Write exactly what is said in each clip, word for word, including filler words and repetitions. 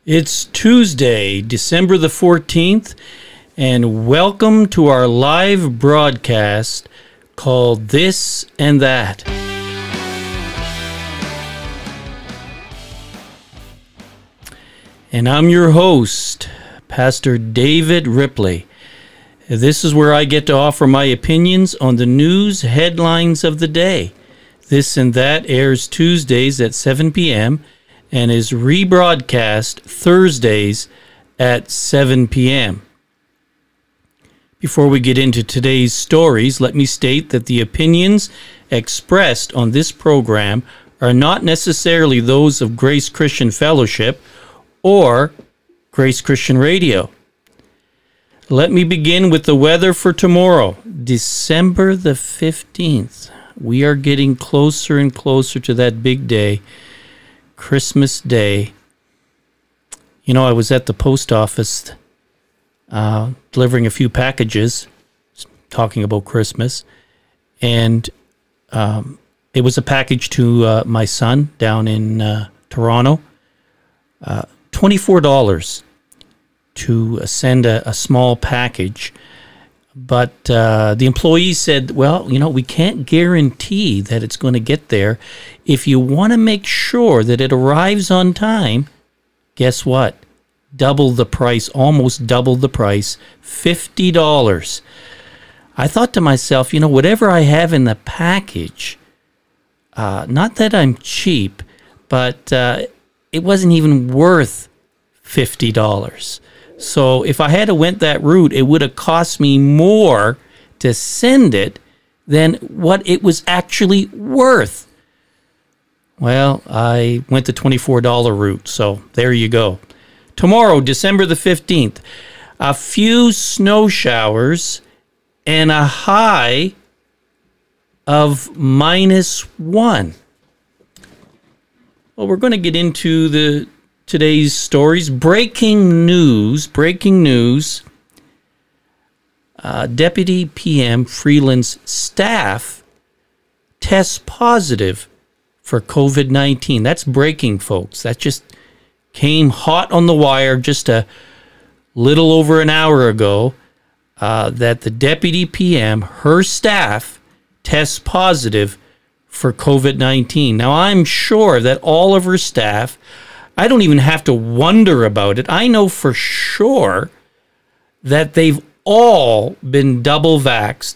It's Tuesday, December the fourteenth, and welcome to our live broadcast called This and That. And I'm your host, Pastor David Ripley. This is where I get to offer my opinions on the news headlines of the day. This and That airs Tuesdays at seven p.m. and is rebroadcast Thursdays at seven p.m. Before we get into today's stories, let me state that the opinions expressed on this program are not necessarily those of Grace Christian Fellowship or Grace Christian Radio. Let me begin with the weather for tomorrow, December the fifteenth. We are getting closer and closer to that big day, Christmas Day. You know, I was at the post office uh, delivering a few packages, talking about Christmas, and um, it was a package to uh, my son down in uh, Toronto. Uh, twenty-four dollars to send a, a small package. But uh, the employee said, well, you know, we can't guarantee that it's going to get there. If you want to make sure that it arrives on time, guess what? Double the price, almost double the price, fifty dollars. I thought to myself, you know, whatever I have in the package, uh, not that I'm cheap, but uh, it wasn't even worth fifty dollars. So if I had to went that route, it would have cost me more to send it than what it was actually worth. Well, I went the twenty-four dollars route, so there you go. Tomorrow, December the fifteenth, a few snow showers and a high of minus one. Well, we're going to get into the today's stories. Breaking news, breaking news. Uh, Deputy P M Freeland's staff tests positive for covid nineteen. That's breaking, folks. That just came hot on the wire just a little over an hour ago, uh, that the Deputy P M, her staff, tests positive for covid nineteen. Now, I'm sure that all of her staff, I don't even have to wonder about it. I know for sure that they've all been double vaxxed.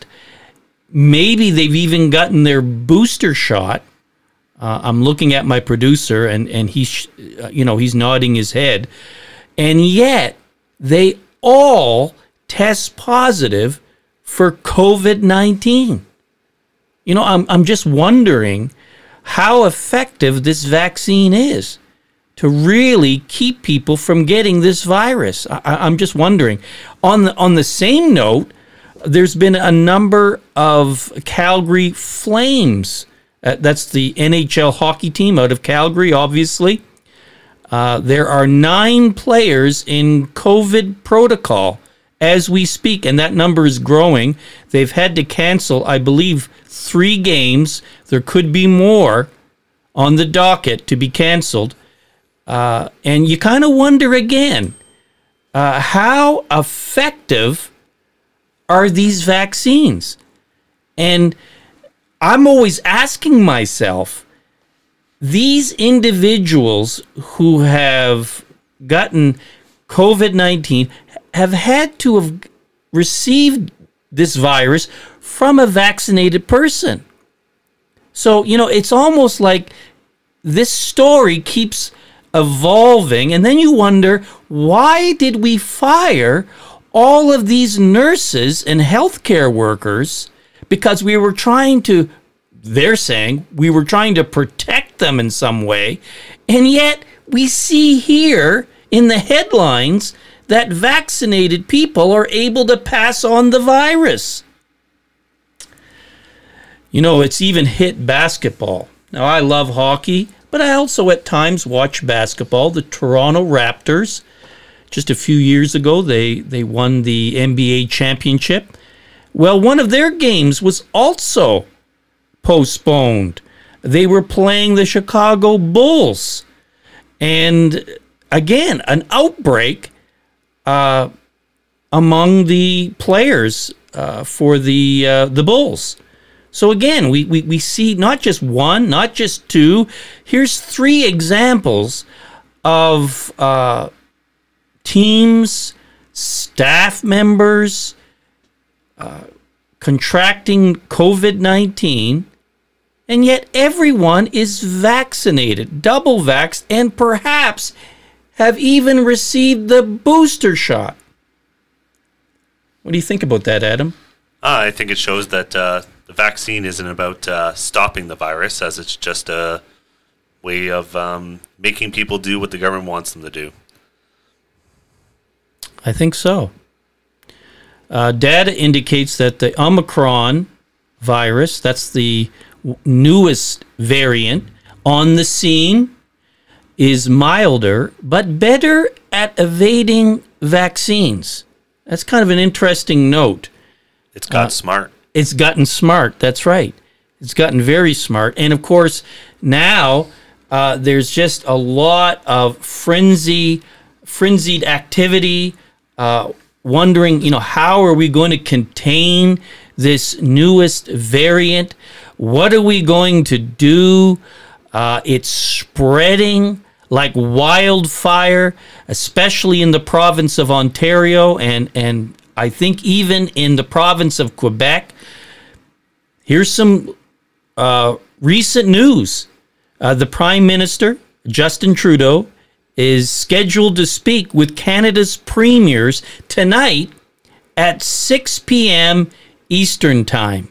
Maybe they've even gotten their booster shot. Uh, I'm looking at my producer, and and he's, you know, he's nodding his head, and yet they all test positive for covid nineteen. You know, I'm I'm just wondering how effective this vaccine is to really keep people from getting this virus. I, I'm just wondering. On the, on the same note, there's been a number of Calgary Flames. Uh, that's the N H L hockey team out of Calgary, obviously. Uh, there are nine players in COVID protocol as we speak, and that number is growing. They've had to cancel, I believe, three games. There could be more on the docket to be canceled. Uh, and you kind of wonder again, uh, how effective are these vaccines? And I'm always asking myself, these individuals who have gotten covid nineteen have had to have received this virus from a vaccinated person. So, you know, it's almost like this story keeps evolving, and then you wonder, why did we fire all of these nurses and healthcare workers? Because we were trying to, they're saying, we were trying to protect them in some way, and yet we see here in the headlines that vaccinated people are able to pass on the virus. You know, it's even hit basketball. Now, I love hockey, but I also at times watch basketball. The Toronto Raptors, just a few years ago, they, they won the N B A championship. Well, one of their games was also postponed. They were playing the Chicago Bulls. And again, an outbreak uh, among the players uh, for the uh, the Bulls. So again, we, we, we see not just one, not just two. Here's three examples of uh, teams, staff members uh, contracting covid nineteen, and yet everyone is vaccinated, double vaxxed, and perhaps have even received the booster shot. What do you think about that, Adam? Uh, I think it shows that uh, the vaccine isn't about uh, stopping the virus, as it's just a way of um, making people do what the government wants them to do. I think so. Uh, data indicates that the Omicron virus, that's the w- newest variant on the scene, is milder, but better at evading vaccines. That's kind of an interesting note. It's got Uh, smart. It's gotten smart. That's right. It's gotten very smart. And of course, now uh, there's just a lot of frenzy, frenzied activity, uh, wondering, you know, how are we going to contain this newest variant? What are we going to do? Uh, it's spreading like wildfire, especially in the province of Ontario and, and I think even in the province of Quebec. Here's some uh, recent news. Uh, the Prime Minister, Justin Trudeau, is scheduled to speak with Canada's premiers tonight at six p.m. Eastern Time.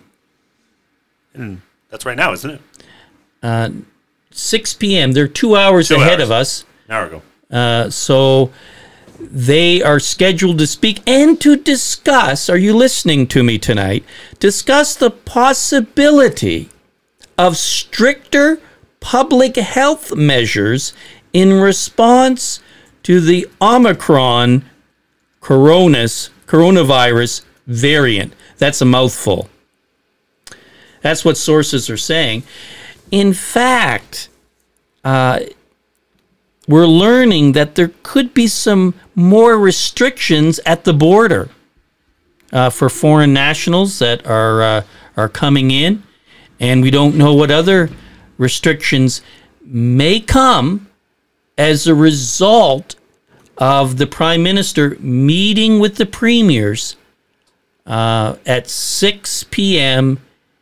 And that's right now, isn't it? Uh, six p.m. They're two hours Two ahead hours. of us. An hour ago. Uh, so they are scheduled to speak and to discuss, are you listening to me tonight? Discuss the possibility of stricter public health measures in response to the Omicron coronas, coronavirus variant. That's a mouthful. That's what sources are saying. In fact, uh, we're learning that there could be some more restrictions at the border uh, for foreign nationals that are uh, are coming in, and we don't know what other restrictions may come as a result of the Prime Minister meeting with the premiers uh, at six p.m.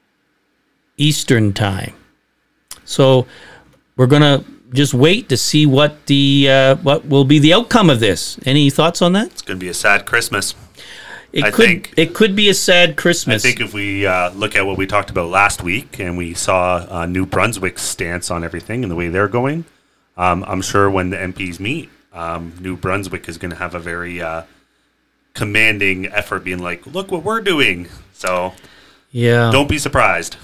Eastern Time. So we're going to just wait to see what the uh, what will be the outcome of this. Any thoughts on that? It's going to be a sad Christmas. It I could think- it could be a sad Christmas. I think if we uh, look at what we talked about last week and we saw uh, New Brunswick's stance on everything and the way they're going, um, I'm sure when the M Ps meet, um, New Brunswick is going to have a very uh, commanding effort being like, look what we're doing. So yeah. don't be surprised.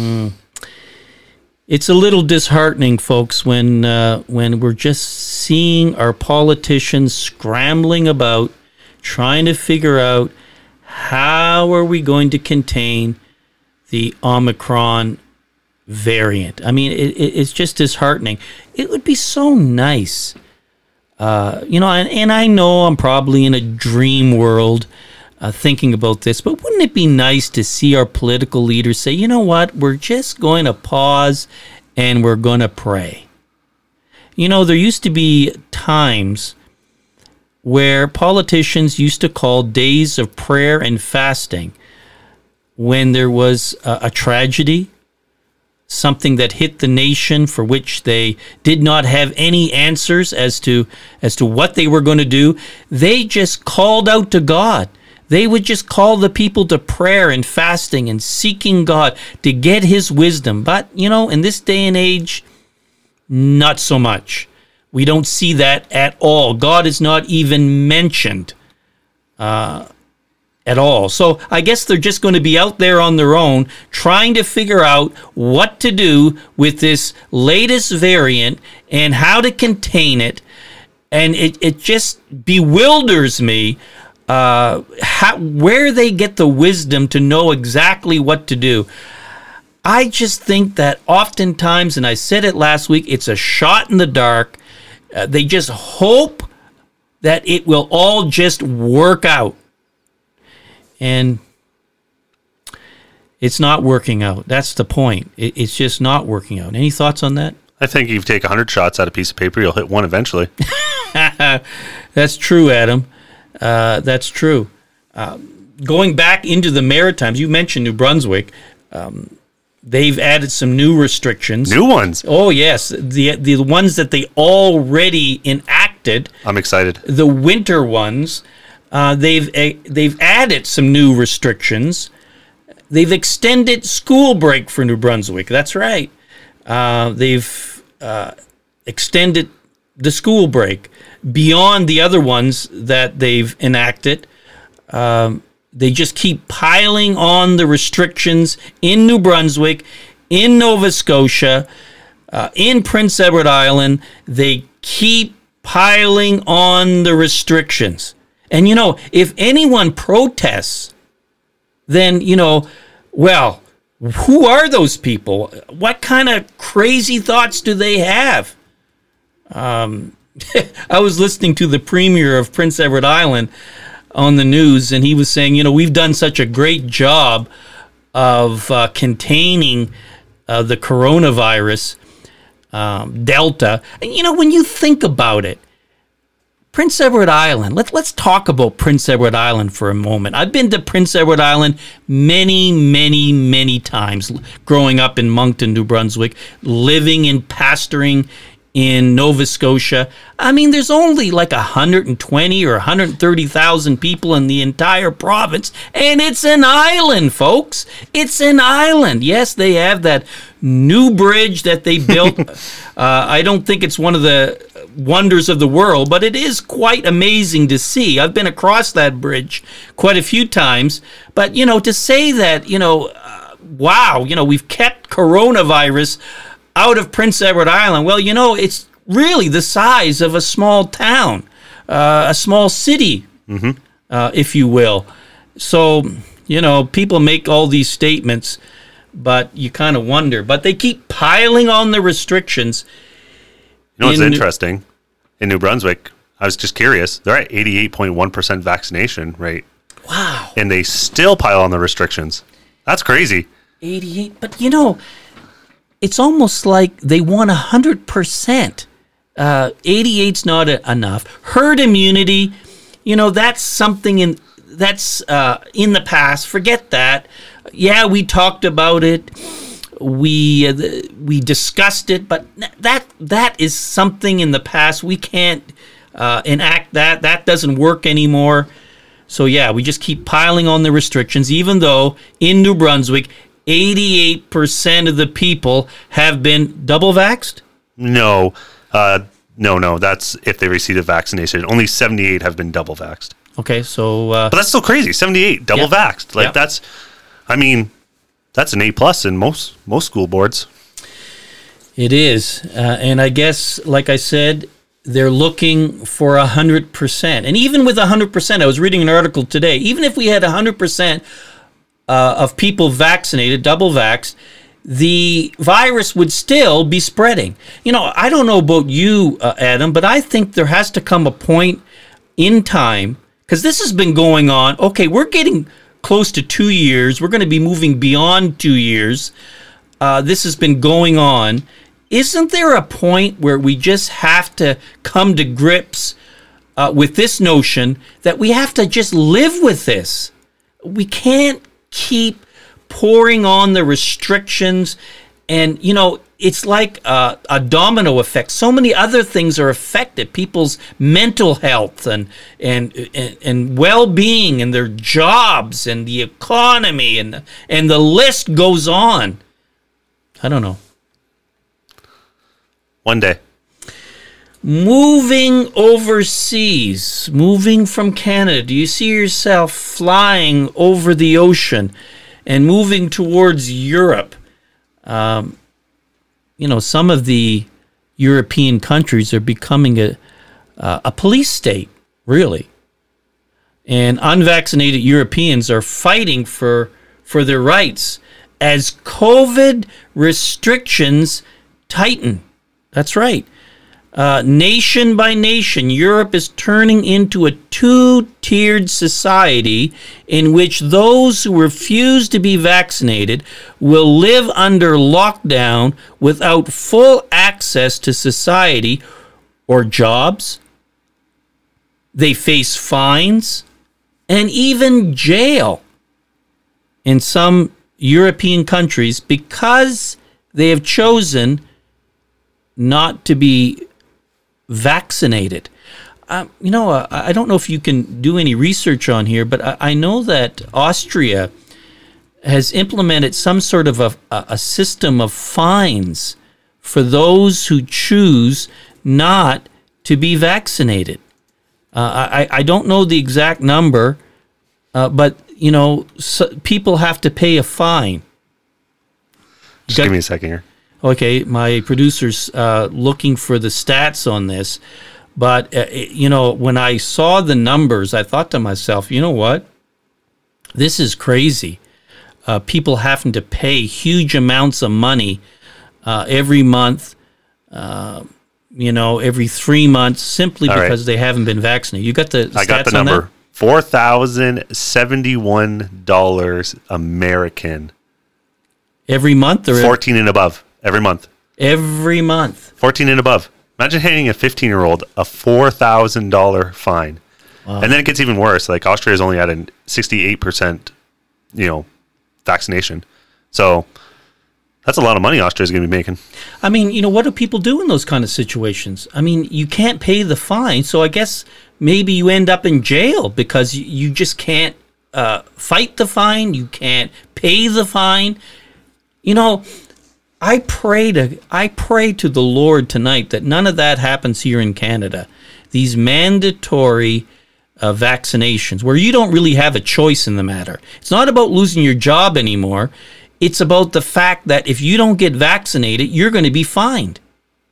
It's a little disheartening, folks, when uh, when we're just seeing our politicians scrambling about, trying to figure out how are we going to contain the Omicron variant. I mean, it, it, it's just disheartening. It would be so nice, uh, you know, and, and I know I'm probably in a dream world uh, thinking about this, but wouldn't it be nice to see our political leaders say, you know what, we're just going to pause and we're going to pray. You know, there used to be times where politicians used to call days of prayer and fasting when there was a, a tragedy, something that hit the nation for which they did not have any answers as to as to what they were going to do. They just called out to God. They would just call the people to prayer and fasting and seeking God to get his wisdom. But, you know, in this day and age, not so much. We don't see that at all. God is not even mentioned uh, at all. So I guess they're just going to be out there on their own trying to figure out what to do with this latest variant and how to contain it. And it, it just bewilders me uh, how, where they get the wisdom to know exactly what to do. I just think that oftentimes, and I said it last week, it's a shot in the dark. Uh, they just hope that it will all just work out. And it's not working out. That's the point. It, it's just not working out. Any thoughts on that? I think if you take one hundred shots at a piece of paper, you'll hit one eventually. That's true, Adam. Uh, that's true. Uh, going back into the Maritimes, you mentioned New Brunswick. Um, they've added some new restrictions. New ones? Oh, yes. The, the ones that they already enacted. I'm excited. The winter ones. Uh, they've uh, they've added some new restrictions. They've extended school break for New Brunswick. That's right. Uh, they've uh, extended the school break beyond the other ones that they've enacted. Um, they just keep piling on the restrictions in New Brunswick, in Nova Scotia, uh, in Prince Edward Island. They keep piling on the restrictions. And, you know, if anyone protests, then, you know, well, who are those people? What kind of crazy thoughts do they have? Um, I was listening to the premier of Prince Edward Island on the news, and he was saying, you know, we've done such a great job of uh, containing uh, the coronavirus, um, Delta. And, you know, when you think about it, Prince Edward Island, let, let's talk about Prince Edward Island for a moment. I've been to Prince Edward Island many, many, many times growing up in Moncton, New Brunswick, living and pastoring in Nova Scotia. I mean, there's only like one hundred twenty or one hundred thirty thousand people in the entire province, and it's an island, folks. It's an island. Yes, they have that new bridge that they built. uh, I don't think it's one of the wonders of the world, but it is quite amazing to see. I've been across that bridge quite a few times, but, you know, to say that, you know, uh, wow, you know, we've kept coronavirus out of Prince Edward Island. Well, you know, it's really the size of a small town, uh, a small city, mm-hmm. uh, if you will. So, you know, people make all these statements, but you kind of wonder. But they keep piling on the restrictions. You know what's in interesting? In New Brunswick, I was just curious, they're at eighty-eight point one percent vaccination rate. Wow. And they still pile on the restrictions. That's crazy. eighty-eight, but you know, it's almost like they want one hundred percent. Uh, eighty-eight's not a, enough. Herd immunity, you know, that's something in that's uh, in the past. Forget that. Yeah, we talked about it. We uh, we discussed it, but that that is something in the past. We can't uh, enact that. That doesn't work anymore. So yeah, we just keep piling on the restrictions, even though in New Brunswick, eighty-eight percent of the people have been double vaxxed? No, uh, no, no. That's if they received a vaccination. Only seventy-eight have been double vaxxed. Okay, so uh, but that's still crazy. seventy-eight double yeah. vaxxed. Like yeah. that's, I mean, that's an A plus in most most school boards. It is, uh, and I guess, like I said, they're looking for a hundred percent. And even with a hundred percent, I was reading an article today. Even if we had a hundred percent of people vaccinated, double vaxxed, the virus would still be spreading. You know, I don't know about you, uh, Adam, but I think there has to come a point in time, because this has been going on. Okay, we're getting close to two years. We're going to be moving beyond two years. Uh, this has been going on. Isn't there a point where we just have to come to grips uh, with this notion that we have to just live with this? We can't keep pouring on the restrictions, and you know, it's like a, a domino effect. So many other things are affected: people's mental health and and and, and well-being, and their jobs, and the economy, and and the list goes on. I don't know. One day. Moving overseas, moving from Canada, do you see yourself flying over the ocean and moving towards Europe? Um, you know, some of the European countries are becoming a uh, a police state, really. And unvaccinated Europeans are fighting for for their rights as COVID restrictions tighten. That's right. Uh, nation by nation, Europe is turning into a two-tiered society in which those who refuse to be vaccinated will live under lockdown without full access to society or jobs. They face fines and even jail in some European countries because they have chosen not to be vaccinated. Um, you know, uh, I don't know if you can do any research on here, but I, I know that Austria has implemented some sort of a, a system of fines for those who choose not to be vaccinated. Uh, I, I don't know the exact number, uh, but, you know, so people have to pay a fine. Just got, give me a second here. Okay, my producer's uh, looking for the stats on this. But, uh, you know, when I saw the numbers, I thought to myself, you know what? This is crazy. Uh, people having to pay huge amounts of money uh, every month, uh, you know, every three months, simply All because right. they haven't been vaccinated. You got the, the I stats got the on number. that? four thousand seventy-one dollars American. Every month? Or fourteen and above. Every month. Every month. fourteen and above. Imagine handing a fifteen-year-old a four thousand dollars fine. Wow. And then it gets even worse. Like, Austria is only at a sixty-eight percent, you know, vaccination. So that's a lot of money Austria is going to be making. I mean, you know, what do people do in those kind of situations? I mean, you can't pay the fine, so I guess maybe you end up in jail because you, you just can't uh, fight the fine. You can't pay the fine. You know, I pray to I pray to the Lord tonight that none of that happens here in Canada. These mandatory uh, vaccinations where you don't really have a choice in the matter. It's not about losing your job anymore. It's about the fact that if you don't get vaccinated, you're going to be fined.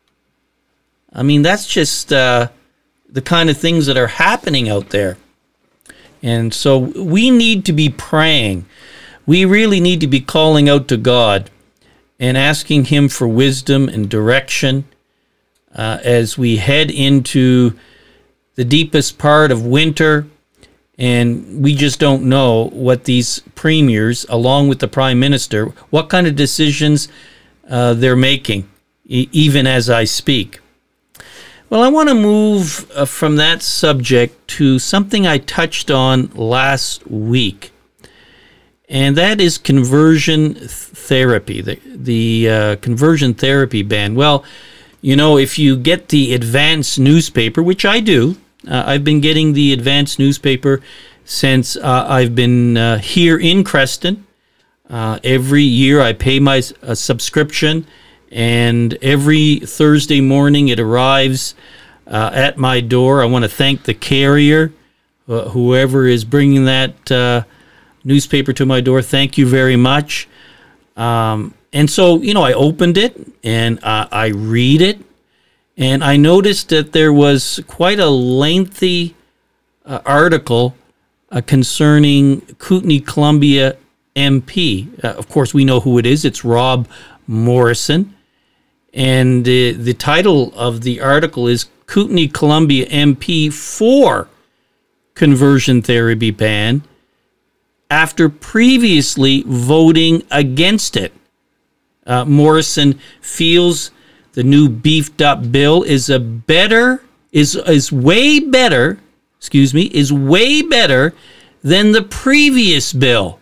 I mean, that's just uh, the kind of things that are happening out there. And so we need to be praying. We really need to be calling out to God and asking Him for wisdom and direction uh, as we head into the deepest part of winter. And we just don't know what these premiers, along with the Prime Minister, what kind of decisions uh, they're making, e- even as I speak. Well, I want to move uh, from that subject to something I touched on last week. And that is conversion therapy, the, the uh, conversion therapy ban. Well, you know, if you get the Advance newspaper, which I do, uh, I've been getting the Advance newspaper since uh, I've been uh, here in Creston. Uh, every year I pay my uh, subscription, and every Thursday morning it arrives uh, at my door. I want to thank the carrier, uh, whoever is bringing that uh newspaper to my door. Thank you very much. Um, and so, you know, I opened it and uh, I read it, and I noticed that there was quite a lengthy uh, article uh, concerning Kootenay Columbia M P. Uh, of course, we know who it is. It's Rob Morrison. And uh, the title of the article is Kootenay Columbia M P for Conversion Therapy Ban, after previously voting against it. Uh, Morrison feels the new beefed up bill is a better, is is way better, excuse me, is way better than the previous bill.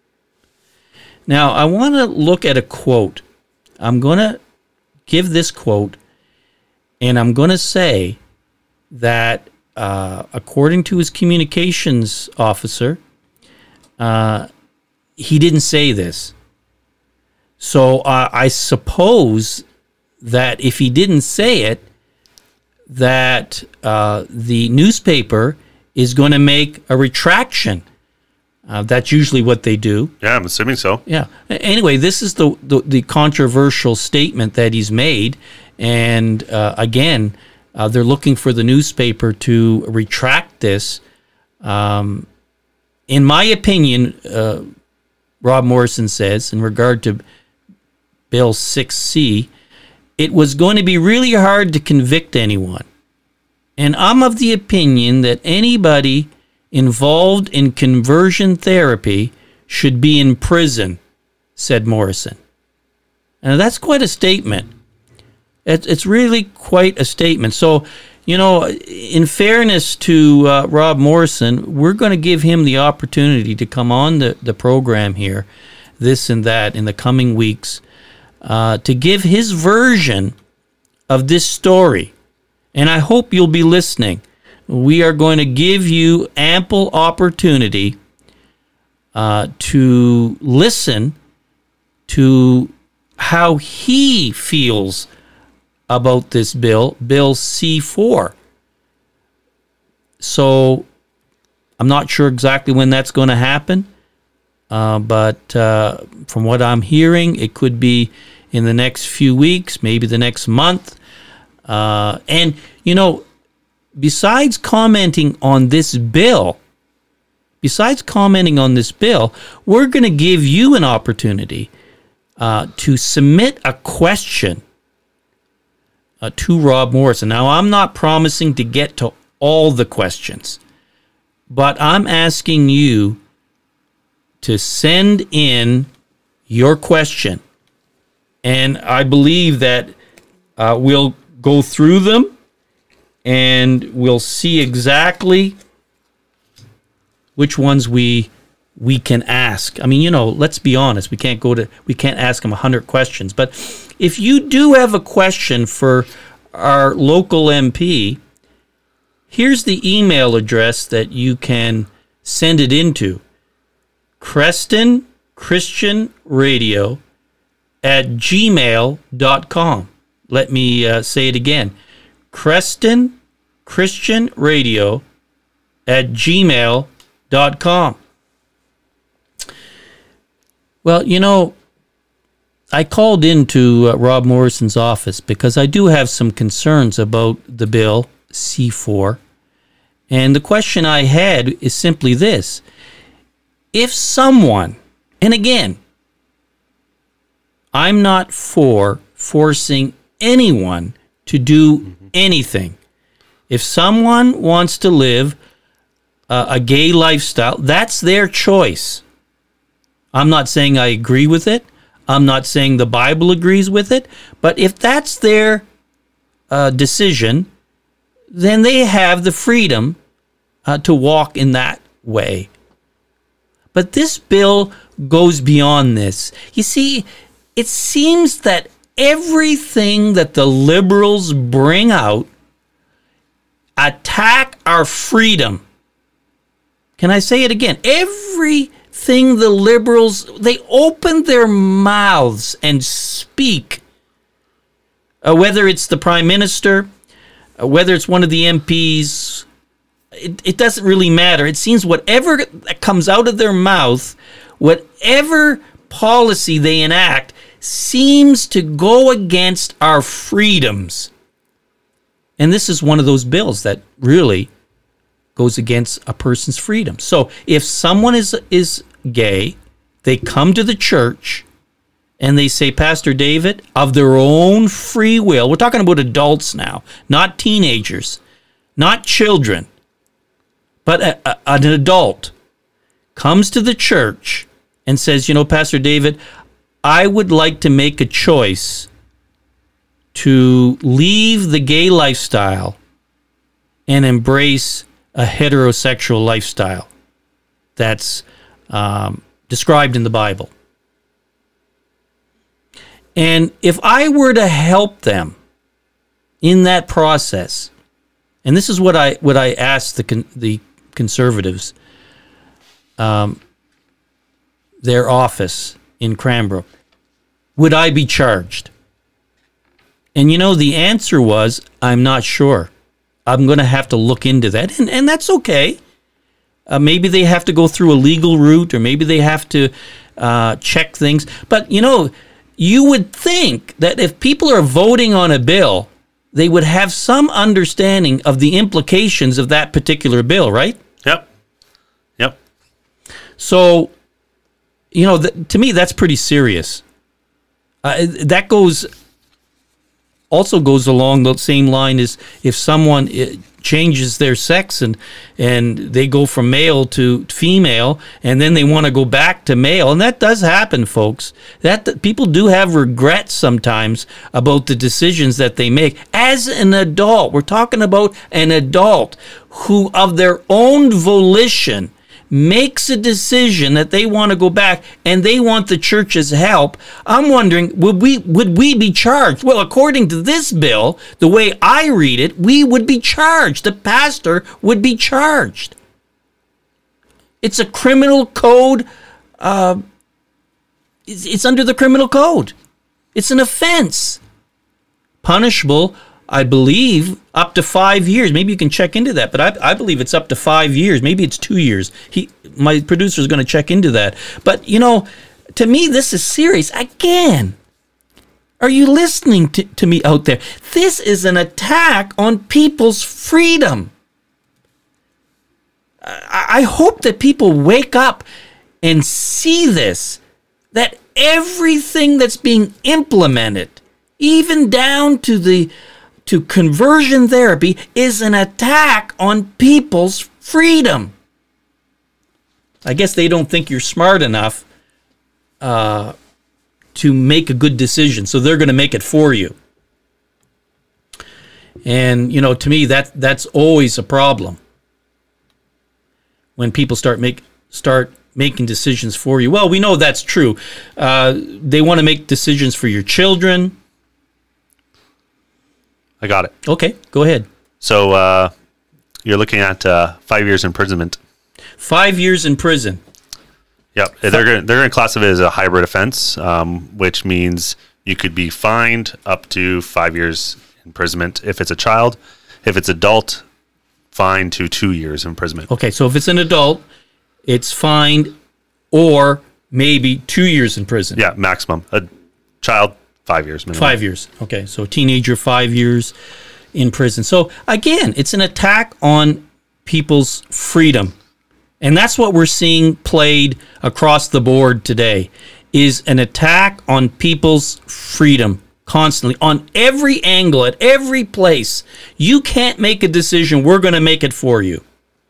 Now, I want to look at a quote. I'm going to give this quote, and I'm going to say that uh, according to his communications officer, Uh, he didn't say this. So uh, I suppose that if he didn't say it, that uh, the newspaper is going to make a retraction. Uh, that's usually what they do. Yeah, I'm assuming so. Yeah. Anyway, this is the, the, the controversial statement that he's made. And uh, again, uh, they're looking for the newspaper to retract this. Um In my opinion, uh, Rob Morrison says, in regard to Bill six C, it was going to be really hard to convict anyone. And I'm of the opinion that anybody involved in conversion therapy should be in prison, said Morrison. And that's quite a statement. It's really quite a statement. So, you know, in fairness to uh, Rob Morrison, we're going to give him the opportunity to come on the, the program here, this and that, in the coming weeks, uh, to give his version of this story. And I hope you'll be listening. We are going to give you ample opportunity uh, to listen to how he feels about this bill, Bill C four. So I'm not sure exactly when that's going to happen, uh, but uh, from what I'm hearing, it could be in the next few weeks, maybe the next month. Uh, and, you know, besides commenting on this bill, besides commenting on this bill, we're going to give you an opportunity uh, to submit a question Uh, to Rob Morrison. Now, I'm not promising to get to all the questions, but I'm asking you to send in your question. And I believe that uh, we'll go through them and we'll see exactly which ones we we can ask. I mean, you know, let's be honest. We can't go to, we can't ask them a hundred questions. But if you do have a question for our local M P, here's the email address that you can send it into. Creston Christian Radio at gmail dot com. Let me uh, say it again. Creston Christian Radio at gmail dot com. Well, you know, I called into uh, Rob Morrison's office because I do have some concerns about the bill C four. And the question I had is simply this. If someone, and again, I'm not for forcing anyone to do mm-hmm. anything. If someone wants to live uh, a gay lifestyle, that's their choice. I'm not saying I agree with it. I'm not saying the Bible agrees with it. But if that's their uh, decision, then they have the freedom uh, to walk in that way. But this bill goes beyond this. You see, it seems that everything that the liberals bring out attack our freedom. Can I say it again? Everything the liberals, they open their mouths and speak. Uh, whether it's the prime minister, uh, whether it's one of the M Ps, it, it doesn't really matter. It seems whatever comes out of their mouth, whatever policy they enact, seems to go against our freedoms. And this is one of those bills that really goes against a person's freedom. So if someone is is gay, they come to the church and they say, Pastor David, of their own free will, we're talking about adults now, not teenagers, not children, but a, a, an adult comes to the church and says, you know, Pastor David, I would like to make a choice to leave the gay lifestyle and embrace a heterosexual lifestyle that's um, described in the Bible. And if I were to help them in that process, and this is what I what I asked the con- the conservatives, um, their office in Cranbrook, would I be charged? And you know, the answer was, I'm not sure. I'm going to have to look into that, and, and that's okay. Uh, maybe they have to go through a legal route, or maybe they have to uh, check things. But, you know, you would think that if people are voting on a bill, they would have some understanding of the implications of that particular bill, right? Yep. Yep. So, you know, th- to me, that's pretty serious. Uh, that goes also goes along the same line as if someone uh, changes their sex and and they go from male to female and then they want to go back to male, and that does happen, folks. That, that people do have regrets sometimes about the decisions that they make as an adult. We're talking about an adult who of their own volition makes a decision that they want to go back and they want the church's help. I'm wondering, would we would we be charged? Well, according to this bill, the way I read it, we would be charged. The pastor would be charged. It's a criminal code. Uh, it's, it's under the criminal code. It's an offense. Punishable, I believe, up to five years. Maybe you can check into that, but I, I believe it's up to five years. Maybe it's two years. He, my producer is going to check into that. But, you know, to me, this is serious. Again, are you listening to, to me out there? This is an attack on people's freedom. I, I hope that people wake up and see this, that everything that's being implemented, even down to the to conversion therapy, is an attack on people's freedom. I guess they don't think you're smart enough uh, to make a good decision, so they're going to make it for you. And, you know, to me, that that's always a problem. When people start make start making decisions for you. Well, we know that's true. Uh, they want to make decisions for your children. I got it. Okay, go ahead. So uh, you're looking at uh, five years imprisonment. Five years in prison. Yep, they're going they're going to classify it as a hybrid offense, um, which means you could be fined up to five years imprisonment if it's a child. If it's adult, fined to two years imprisonment. Okay, so if it's an adult, it's fined or maybe two years in prison. Yeah, maximum. A child, five years minimum. Five years. Okay, so a teenager, five years in prison. So again, it's an attack on people's freedom. And that's what we're seeing played across the board today, is an attack on people's freedom constantly, on every angle, at every place. You can't make a decision. We're going to make it for you.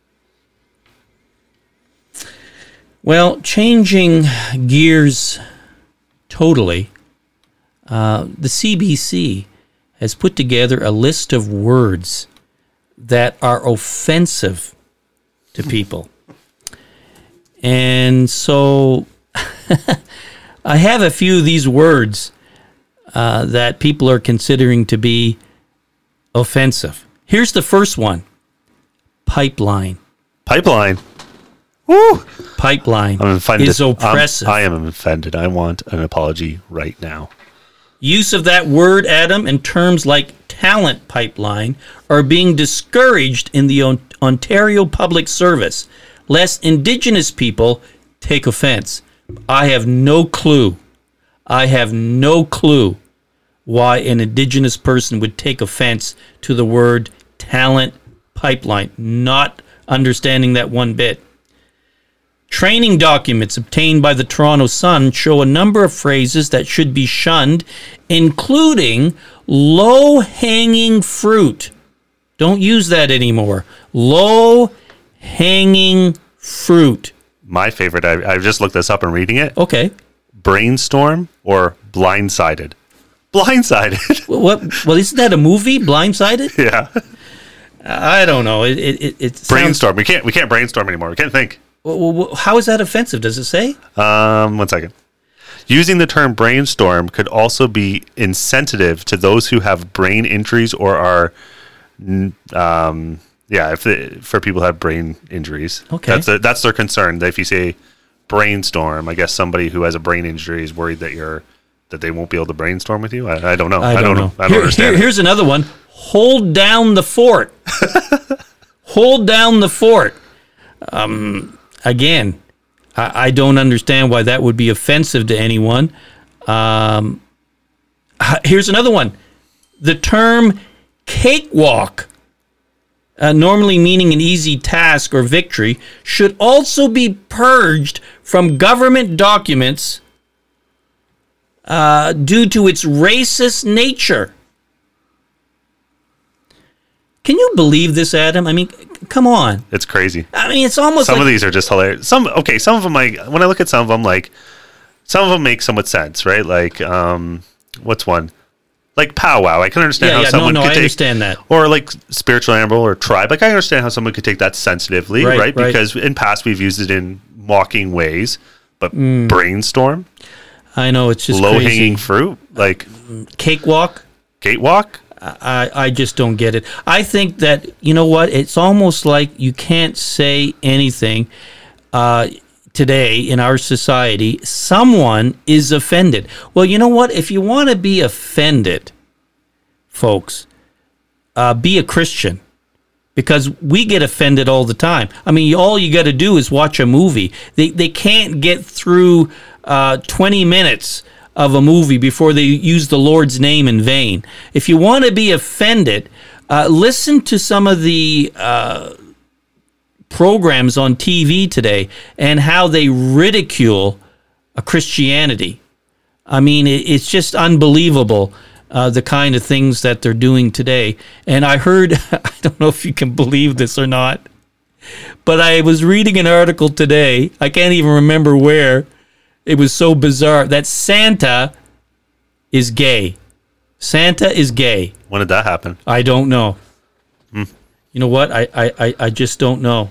Well, changing gears totally, uh, the C B C has put together a list of words that are offensive to people. And so I have a few of these words uh, that people are considering to be offensive. Here's the first one. Pipeline. Pipeline. Woo! Pipeline I'm offended. is oppressive. I'm, I am offended. I want an apology right now. Use of that word, Adam, and terms like talent pipeline are being discouraged in the on- Ontario Public Service, lest Indigenous people take offense. I have no clue. I have no clue why an Indigenous person would take offense to the word talent pipeline. Not understanding that one bit. Training documents obtained by the Toronto Sun show a number of phrases that should be shunned, including low-hanging fruit. Don't use that anymore. Low-hanging fruit. My favorite, I, I've just looked this up and reading it. Okay. Brainstorm or blindsided? Blindsided. What? Well, isn't that a movie, Blindsided? Yeah. I don't know. It it, it, it sounds, Brainstorm. We can't we can't brainstorm anymore. We can't think. Well, how is that offensive? Does it say? Um, one second. Using the term brainstorm could also be insensitive to those who have brain injuries or are, um, yeah, if they, for people who have brain injuries. Okay. That's a, that's their concern. That if you say brainstorm, I guess somebody who has a brain injury is worried that you're that they won't be able to brainstorm with you. I, I don't know. I don't, I don't know. know. I don't Here, understand. Here, here's another one. Hold down the fort. Hold down the fort. Um. Again, I, I don't understand why that would be offensive to anyone. Um, here's another one. The term cakewalk, uh, normally meaning an easy task or victory, should also be purged from government documents uh, due to its racist nature. Can you believe this, Adam? I mean, c- come on. It's crazy. I mean, it's almost Some like of these are just hilarious. Some okay, some of them like when I look at some of them, like some of them make somewhat sense, right? Like um, what's one? Like powwow. I can understand Yeah, how yeah, no, someone no, could I take, understand that. or like spiritual animal or tribe. Like I understand how someone could take that sensitively, Right, right? right. Because in past we've used it in mocking ways, but Mm. brainstorm, I know it's just low crazy. hanging fruit, like Cakewalk. gatewalk. I, I just don't get it. I think that, you know what, it's almost like you can't say anything uh, today in our society. Someone is offended. Well, you know what? If you want to be offended, folks, uh, be a Christian. Because we get offended all the time. I mean, all you got to do is watch a movie. They, they can't get through uh, twenty minutes of a movie before they use the Lord's name in vain. If you want to be offended, uh, listen to some of the uh, programs on T V today and how they ridicule a Christianity. I mean, it, it's just unbelievable, uh, the kind of things that they're doing today. And I heard, I don't know if you can believe this or not, but I was reading an article today. I can't even remember where. It was so bizarre that Santa is gay. Santa is gay. When did that happen? I don't know. Hmm. You know what? I, I, I- I just don't know.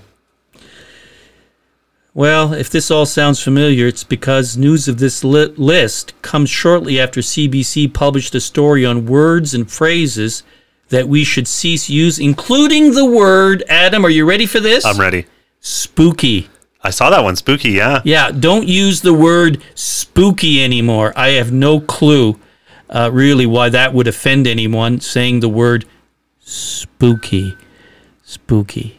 Well, if this all sounds familiar, it's because news of this li- list comes shortly after C B C published a story on words and phrases that we should cease use, including the word, Adam, are you ready for this? I'm ready. Spooky. I saw that one. Spooky, yeah. Yeah, don't use the word spooky anymore. I have no clue, uh, really, why that would offend anyone, saying the word spooky. Spooky.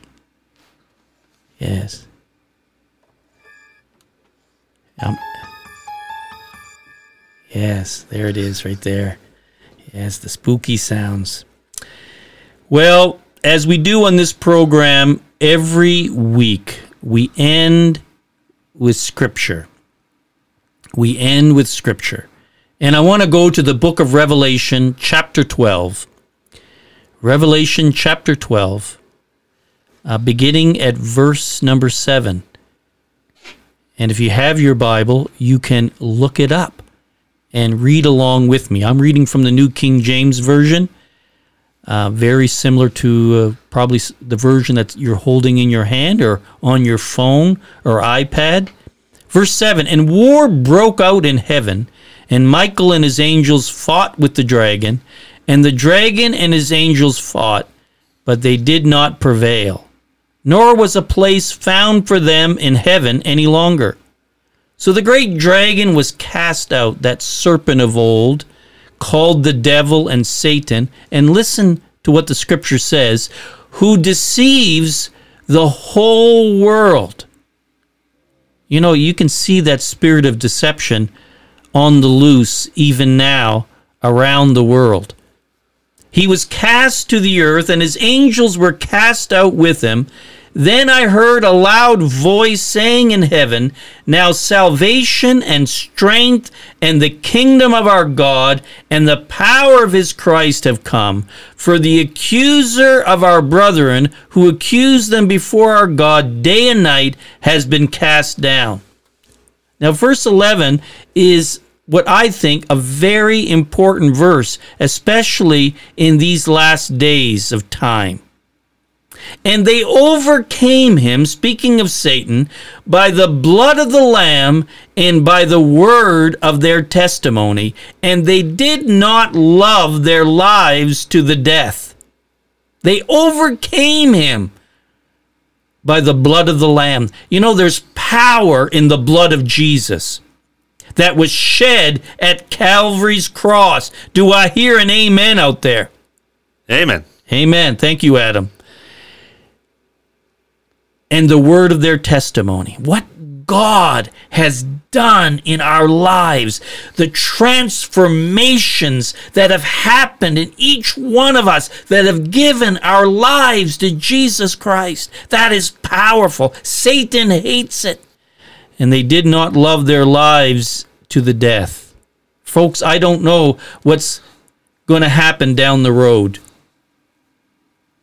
Yes. Um, yes, there it is right there. Yes, the spooky sounds. Well, as we do on this program every week, we end with Scripture. We end with Scripture. And I want to go to the book of Revelation, chapter twelve. Revelation, chapter twelve, uh, beginning at verse number seven. And if you have your Bible, you can look it up and read along with me. I'm reading from the New King James Version. Uh, very similar to uh, probably s- the version that you're holding in your hand or on your phone or iPad. Verse seven, and war broke out in heaven, and Michael and his angels fought with the dragon, and the dragon and his angels fought, but they did not prevail, nor was a place found for them in heaven any longer. So the great dragon was cast out, that serpent of old, called the devil and Satan, and listen to what the scripture says, who deceives the whole world. You know, you can see that spirit of deception on the loose even now around the world. He was cast to the earth, and his angels were cast out with him. Then I heard a loud voice saying in heaven, now salvation and strength and the kingdom of our God and the power of his Christ have come. For the accuser of our brethren, who accused them before our God day and night, has been cast down. Now, verse eleven is what I think a very important verse, especially in these last days of time. And they overcame him, speaking of Satan, by the blood of the Lamb and by the word of their testimony, and they did not love their lives to the death. They overcame him by the blood of the Lamb. You know, there's power in the blood of Jesus that was shed at Calvary's cross. Do I hear an amen out there? Amen. Amen. Thank you, Adam. And the word of their testimony. What God has done in our lives, the transformations that have happened in each one of us that have given our lives to Jesus Christ. That is powerful. Satan hates it. And they did not love their lives to the death. Folks, I don't know what's going to happen down the road.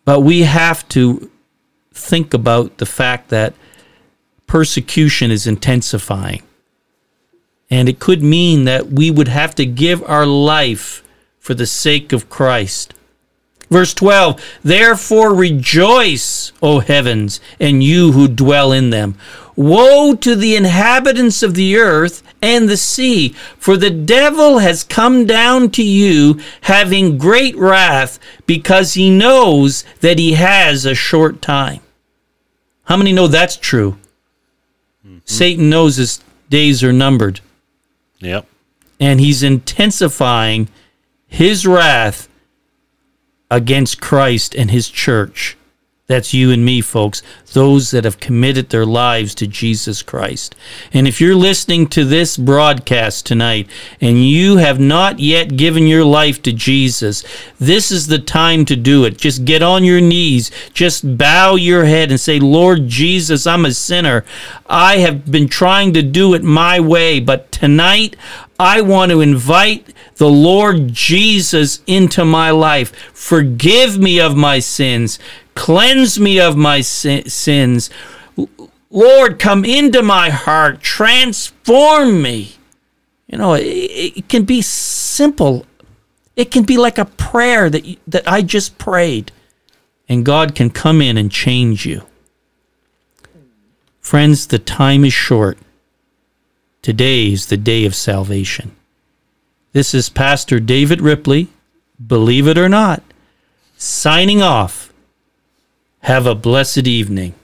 But we have to think about the fact that persecution is intensifying. And it could mean that we would have to give our life for the sake of Christ. Verse twelve, therefore rejoice, O heavens, and you who dwell in them. Woe to the inhabitants of the earth and the sea, for the devil has come down to you, having great wrath, because he knows that he has a short time. How many know that's true? Mm-hmm. Satan knows his days are numbered. Yep. And he's intensifying his wrath against Christ and his church. That's you and me, folks, those that have committed their lives to Jesus Christ. And if you're listening to this broadcast tonight and you have not yet given your life to Jesus, this is the time to do it. Just get on your knees, just bow your head and say, Lord Jesus, I'm a sinner. I have been trying to do it my way, but tonight I want to invite the Lord Jesus into my life. Forgive me of my sins. Cleanse me of my sins. Lord, come into my heart. Transform me. You know, it, it can be simple. It can be like a prayer that, that I just prayed. And God can come in and change you. Friends, the time is short. Today is the day of salvation. This is Pastor David Ripley, believe it or not, signing off. Have a blessed evening.